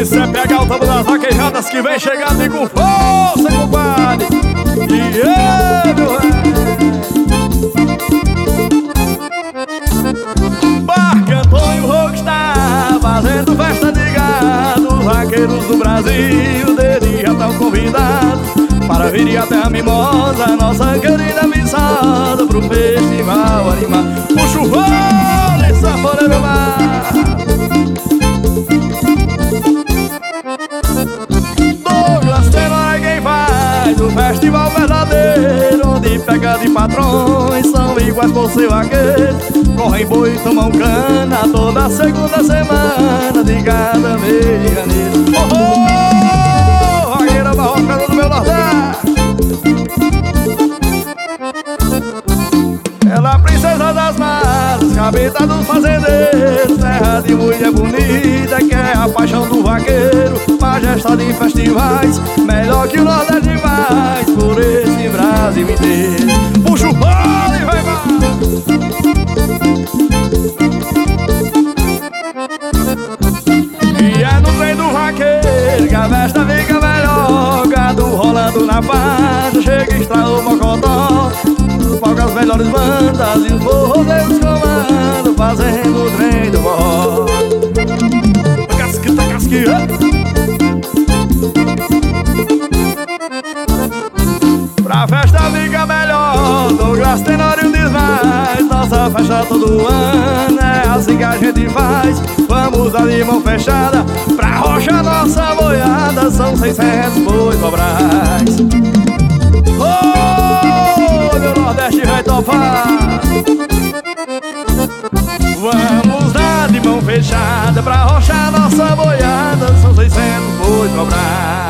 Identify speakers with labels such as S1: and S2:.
S1: Isso é pegar o tambo das vaquejadas que vem chegando e com força, compadre. E meu Barca Antônio Rockstar fazendo festa de gado. Os vaqueiros do Brasil dele já estão convidados para vir até a Mimosa, nossa querida Viçada, pro festival animado. Puxa o vôlei, sanfoneiro mar. Douglas Tenor é quem faz o festival verdadeiro, onde pega de patrões são iguais por ser vaqueiro. Correm boi e tomam cana toda segunda semana de cada mês de janeiro. Oh, oh, vaqueira barroca do meu Nordeste. Ela é a princesa das matas, cabeça dos fazendeiros, terra de mulher bonita, que é a paixão do vaqueiro. Majestade em festivais, melhor que o Nordeste mais, por esse Brasil inteiro. Puxa o bolo e vai mais. E é no trem do vaqueiro que a festa fica melhor. Gado rolando na faixa, chega e estrala o mocotó. As melhores bandas e os forrodeiros comando, fazendo o trem do forró. Casquita, casquita. Pra festa fica melhor, Douglas Tenório diz mais. Nossa festa todo ano é assim que a gente faz. Vamos dar de mão fechada pra rocha nossa boiada. São 600 bois cobrais. Oh, meu Nordeste vai topar. Vamos dar de mão fechada pra rochar nossa boiada. São 600 bois cobrar.